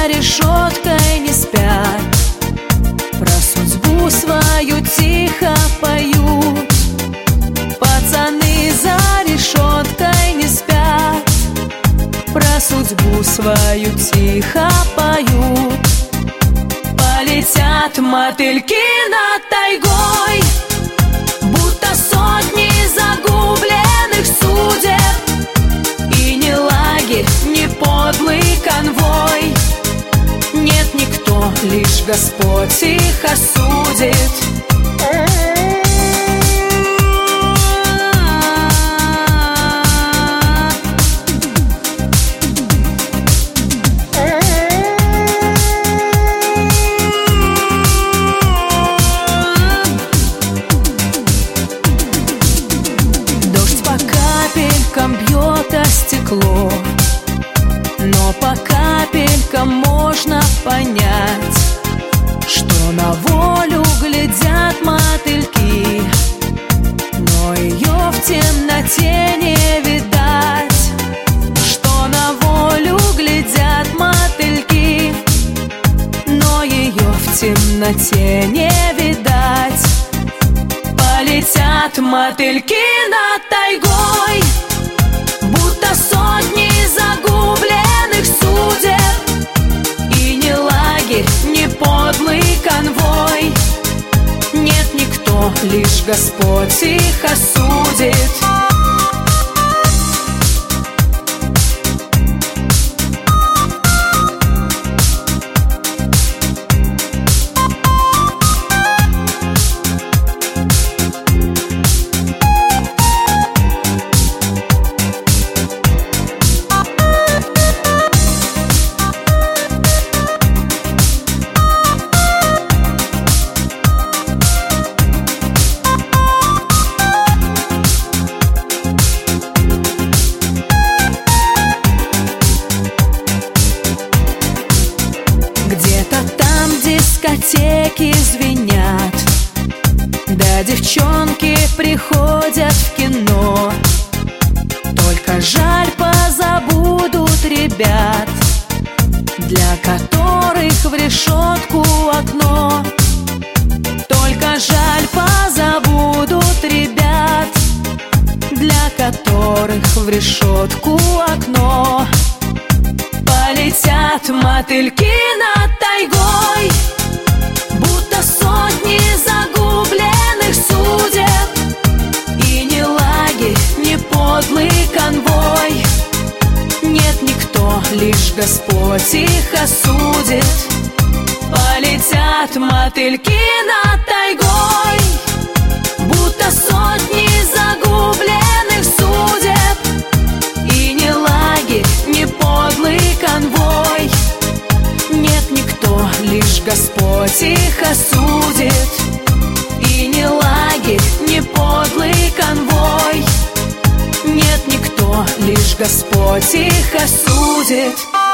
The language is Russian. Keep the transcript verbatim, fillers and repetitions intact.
за решеткой не спят, про судьбу свою тихо поют. Пацаны за решеткой не спят, про судьбу свою тихо поют. Полетят мотыльки над тайгой, будто сотни загубленных судеб. И не лагерь, не подлый конвой, нет никто, лишь Господь их осудит. Бьет о стекло, но по капелькам можно понять, что на волю глядят мотыльки, но ее в темноте не видать. Что на волю глядят мотыльки, но ее в темноте не видать. Полетят мотыльки над тайгой, будто сотни загубленных судеб. И не лагерь, не подлый конвой, нет никто, лишь Господь их осудит. Где-то там дискотеки звенят, да девчонки приходят в кино. Только жаль, позабудут ребят, для которых в решетку окно. Только жаль, позабудут ребят, для которых в решетку окно. Полетят мотыльки над тайгой, будто сотни загубленных судеб. И не лагерь, не подлый конвой, нет никто, лишь Господь их осудит. Полетят мотыльки над тайгой, будто сотни загубленных судеб. И не лагерь, не подлый конвой, нет никто, лишь Господь их осудит. И не лагерь, не подлый конвой, нет никто, лишь Господь их осудит.